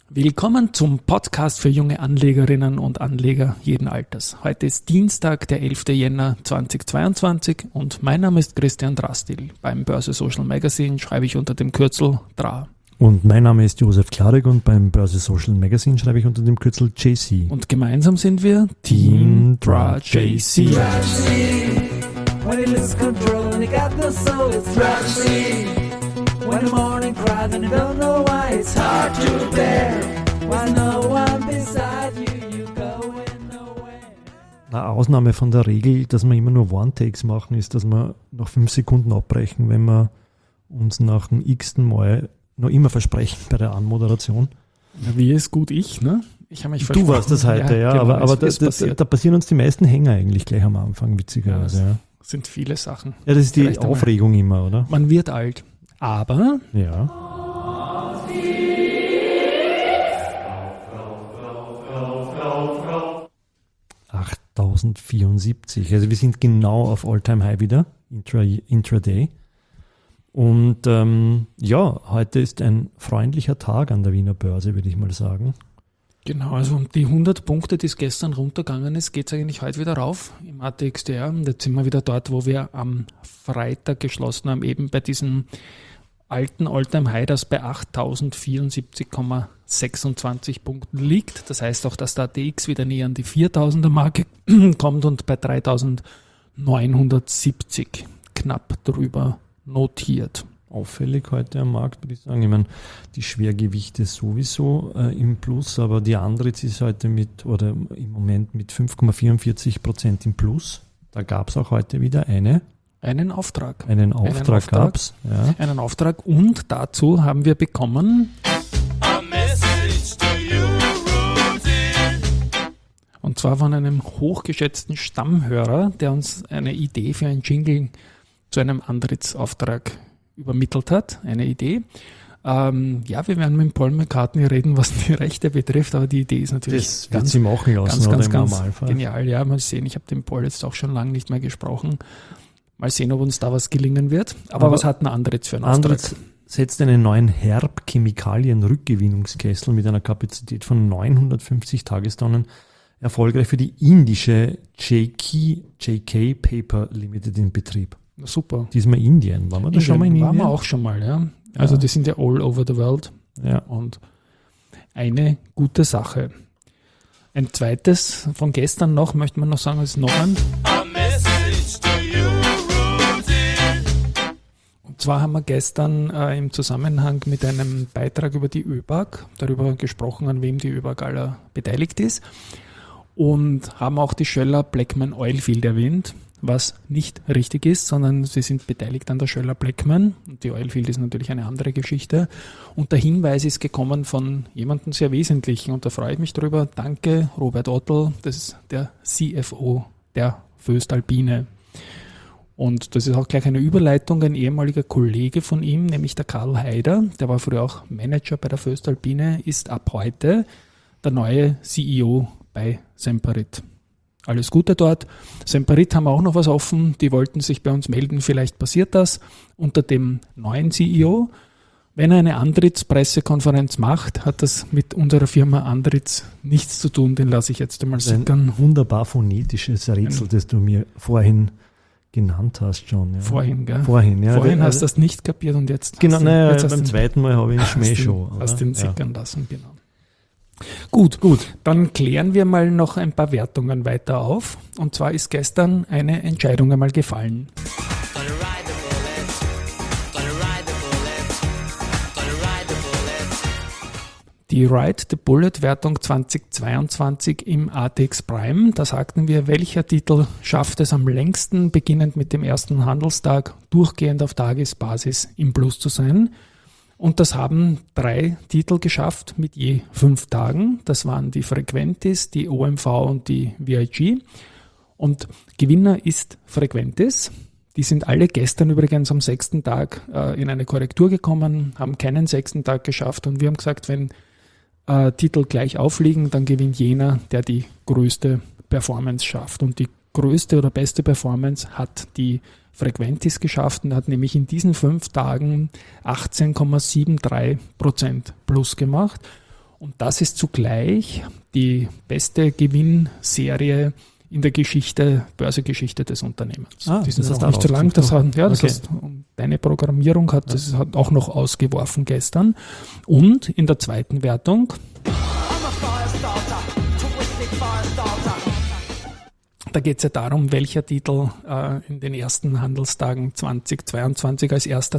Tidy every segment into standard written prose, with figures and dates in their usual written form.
Willkommen zum Podcast für junge Anlegerinnen und Anleger jeden Alters. Heute ist Dienstag, der 11. Jänner 2022 und mein Name ist Christian Drastil. Beim Börse Social Magazine schreibe ich unter dem Kürzel DRA. Und mein Name ist Josef Klarek und beim Börse Social Magazine schreibe ich unter dem Kürzel JC. Und gemeinsam sind wir Team DRA JC. When the morning cries and you don't know why it's hard to bear. When no one beside you, you going nowhere. Eine Ausnahme von der Regel, dass wir immer nur One-Takes machen, ist, dass wir nach 5 Sekunden abbrechen, wenn wir uns nach dem x-ten Mal noch immer versprechen bei der Anmoderation. Ja, wie ist gut ich, ne? Ich habe mich versprochen. Du warst das heute, ja, genau, aber da passieren uns die meisten Hänger eigentlich gleich am Anfang, witzigerweise. Ja, das sind viele Sachen. Ja, das ist die Aufregung immer, oder? Man wird alt. Aber ja. $8.074. Also wir sind genau auf All-Time-High wieder, intraday. Und heute ist ein freundlier Tag an der Wiener Börse, würde ich mal sagen. Genau, also die 100 Punkte, die es gestern runtergegangen ist, geht es eigentlich heute wieder rauf im ATXDR. Und jetzt sind wir wieder dort, wo wir am Freitag geschlossen haben, eben bei diesem alten All-Time-High, das bei 8.074,26 Punkten liegt. Das heißt auch, dass der ATX wieder näher an die 4.000er-Marke kommt und bei 3.970 knapp drüber notiert. Auffällig heute am Markt, würde ich sagen. Ich meine, die Schwergewichte sowieso im Plus, aber die Andritz ist heute im Moment mit 5,44% im Plus. Da gab es auch heute wieder einen Auftrag. Einen Auftrag gab es. Ja. Einen Auftrag und dazu haben wir bekommen und zwar von einem hochgeschätzten Stammhörer, der uns eine Idee für einen Jingle zu einem Andritz-Auftrag übermittelt hat, eine Idee. Wir werden mit Paul McCartney reden, was die Rechte betrifft, aber die Idee ist natürlich ganz genial. Ja, mal sehen, ich habe den Paul jetzt auch schon lange nicht mehr gesprochen. Mal sehen, ob uns da was gelingen wird. Aber was hat ein Andritz für einen Auftrag? Andritz setzt einen neuen Herb-Chemikalien-Rückgewinnungskessel mit einer Kapazität von 950 Tagestonnen erfolgreich für die indische JK Paper Limited in Betrieb. Super. Diesmal Indien. Waren wir da schon mal in Indien? Waren wir auch schon mal, ja. Also die sind ja all over the world. Ja. Und eine gute Sache. Ein zweites von gestern noch, möchte man noch sagen, ist noch ein. Und zwar haben wir gestern im Zusammenhang mit einem Beitrag über die ÖBAG darüber gesprochen, an wem die ÖBAG aller beteiligt ist. Und haben auch die Schoeller-Bleckmann Oilfield erwähnt, was nicht richtig ist, sondern sie sind beteiligt an der Schoeller-Bleckmann. Und die Oilfield ist natürlich eine andere Geschichte. Und der Hinweis ist gekommen von jemandem sehr Wesentlichen und da freue ich mich drüber. Danke, Robert Ottl, das ist der CFO der voestalpine. Und das ist auch gleich eine Überleitung, ein ehemaliger Kollege von ihm, nämlich der Karl Haider, der war früher auch Manager bei der voestalpine, ist ab heute der neue CEO bei Semperit. Alles Gute dort. Semperit haben auch noch was offen, die wollten sich bei uns melden, vielleicht passiert das unter dem neuen CEO. Wenn er eine Andritz-Pressekonferenz macht, hat das mit unserer Firma Andritz nichts zu tun, den lasse ich jetzt einmal sickern. Ein wunderbar phonetisches Rätsel, das du mir vorhin genannt hast schon. Ja. Vorhin, gell? Vorhin, ja. Vorhin hast du das nicht kapiert und jetzt genau, beim zweiten Mal habe ich einen Schmäh schon. Hast den sickern lassen, genau. Gut. Dann klären wir mal noch ein paar Wertungen weiter auf. Und zwar ist gestern eine Entscheidung einmal gefallen. Die Ride the Bullet Wertung 2022 im ATX Prime. Da sagten wir, welcher Titel schafft es am längsten, beginnend mit dem ersten Handelstag, durchgehend auf Tagesbasis im Plus zu sein. Und das haben 3 Titel geschafft mit je 5 Tagen. Das waren die Frequentis, die OMV und die VIG. Und Gewinner ist Frequentis. Die sind alle gestern übrigens am 6. Tag in eine Korrektur gekommen, haben keinen 6. Tag geschafft. Und wir haben gesagt, wenn Titel gleich aufliegen, dann gewinnt jener, der die größte Performance schafft. Und die größte oder beste Performance hat die Frequentis geschafft und hat nämlich in diesen 5 Tagen 18,73% plus gemacht. Und das ist zugleich die beste Gewinnserie in der Börsegeschichte des Unternehmens. Das ist hast auch nicht so lang. Okay. Deine Programmierung hat das hat auch noch ausgeworfen gestern. Und in der zweiten Wertung da geht es ja darum, welcher Titel in den ersten Handelstagen 2022 als erster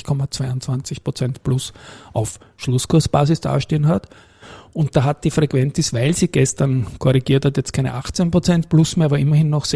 20,22% plus auf Schlusskursbasis dastehen hat. Und da hat die Frequentis, weil sie gestern korrigiert hat, jetzt keine 18% plus mehr, aber immerhin noch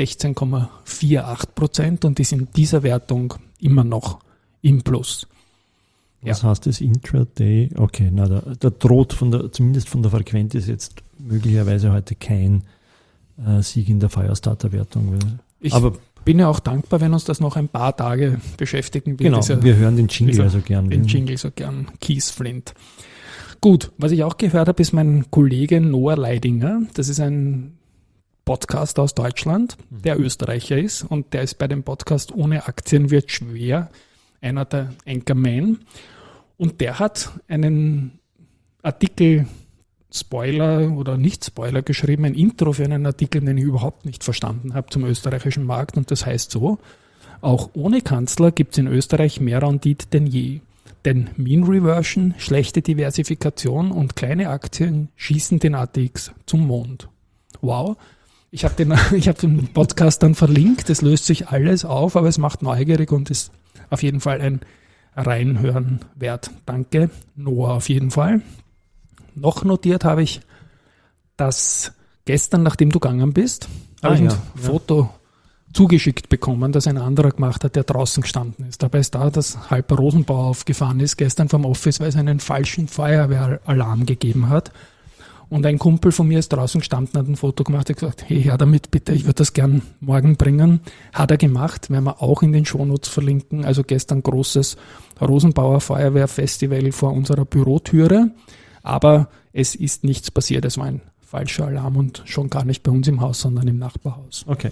16,48% und ist in dieser Wertung immer noch im Plus. Was heißt das Intraday? Okay, da droht zumindest von der Frequentis jetzt möglicherweise heute kein Sieg in der Firestarter-Wertung. Ich bin ja auch dankbar, wenn uns das noch ein paar Tage beschäftigen wird. Genau, wir hören den Jingle also gern. Den Jingle so gern, Keith Flint. Gut, was ich auch gehört habe, ist mein Kollege Noah Leidinger. Das ist ein Podcast aus Deutschland, der Österreicher ist. Und der ist bei dem Podcast Ohne Aktien wird schwer, einer der Anchorman. Und der hat einen Artikel Spoiler oder Nicht-Spoiler geschrieben, ein Intro für einen Artikel, den ich überhaupt nicht verstanden habe zum österreichischen Markt. Und das heißt so: Auch ohne Kanzler gibt es in Österreich mehr Rendite denn je. Denn Mean Reversion, schlechte Diversifikation und kleine Aktien schießen den ATX zum Mond. Wow. Ich habe den Podcast dann verlinkt, es löst sich alles auf, aber es macht neugierig und ist auf jeden Fall ein Reinhören wert. Danke, Noah, auf jeden Fall. Noch notiert habe ich, dass gestern, nachdem du gegangen bist, habe ich ein Foto zugeschickt bekommen, das ein anderer gemacht hat, der draußen gestanden ist. Dabei ist da, dass halb Rosenbauer aufgefahren ist, gestern vom Office, weil es einen falschen Feuerwehralarm gegeben hat. Und ein Kumpel von mir ist draußen gestanden, hat ein Foto gemacht, hat gesagt, hey, her damit bitte, ich würde das gern morgen bringen. Hat er gemacht, werden wir auch in den Shownotes verlinken. Also gestern großes Rosenbauer Feuerwehrfestival vor unserer Bürotüre. Aber es ist nichts passiert. Es war ein falscher Alarm und schon gar nicht bei uns im Haus, sondern im Nachbarhaus. Okay.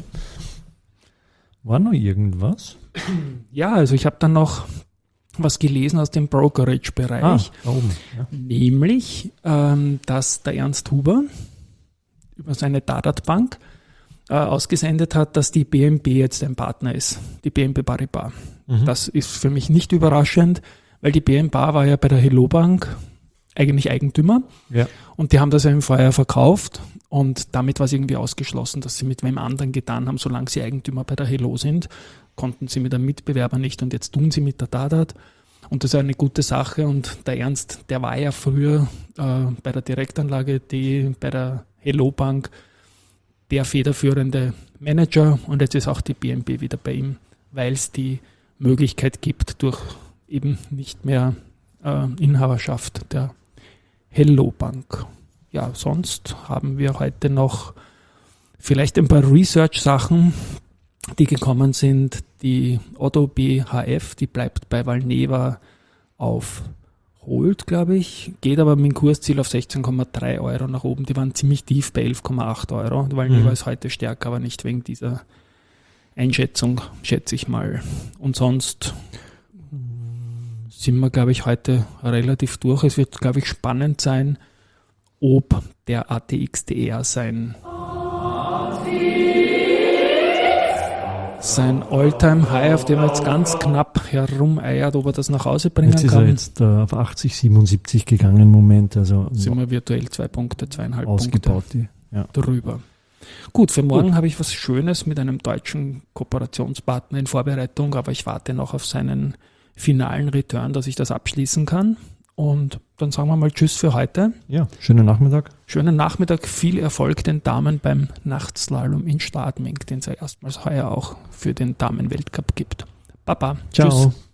War noch irgendwas? Ja, also ich habe dann noch was gelesen aus dem Brokerage-Bereich. Nämlich, dass der Ernst Huber über seine Dadat Bank ausgesendet hat, dass die BNP jetzt ein Partner ist. Die BNP Paribas. Das ist für mich nicht überraschend, weil die BNP war ja bei der Hello Bank eigentlich Eigentümer. Ja. Und die haben das ja im Vorjahr verkauft und damit war es irgendwie ausgeschlossen, dass sie mit wem anderen getan haben, solange sie Eigentümer bei der Hello sind, konnten sie mit einem Mitbewerber nicht und jetzt tun sie mit der Dadat und das ist eine gute Sache und der Ernst, der war ja früher bei der Direktanlage, bei der Hello Bank der federführende Manager und jetzt ist auch die BNP wieder bei ihm, weil es die Möglichkeit gibt, durch eben nicht mehr Inhaberschaft der Hello Bank. Ja, sonst haben wir heute noch vielleicht ein paar Research-Sachen, die gekommen sind. Die Otto BHF, die bleibt bei Valneva auf Hold, glaube ich, geht aber mit dem Kursziel auf 16,3 Euro nach oben. Die waren ziemlich tief bei 11,8 Euro. Valneva ist heute stärker, aber nicht wegen dieser Einschätzung, schätze ich mal. Und sonst sind wir, glaube ich, heute relativ durch. Es wird, glaube ich, spannend sein, ob der ATXDR sein All-Time-High, auf dem er jetzt ganz knapp herumeiert, ob er das nach Hause bringen kann. Jetzt ist er jetzt auf 80,77 gegangen im Moment. Also sind wir virtuell 2 Punkte, 2,5 ausgebaut, Punkte drüber. Gut, für morgen habe ich was Schönes mit einem deutschen Kooperationspartner in Vorbereitung, aber ich warte noch auf seinen finalen Return, dass ich das abschließen kann. Und dann sagen wir mal Tschüss für heute. Ja, schönen Nachmittag. Schönen Nachmittag, viel Erfolg den Damen beim Nachtslalom in Stadming, den es ja erstmals heuer auch für den Damen-Weltcup gibt. Baba, ciao. Tschüss.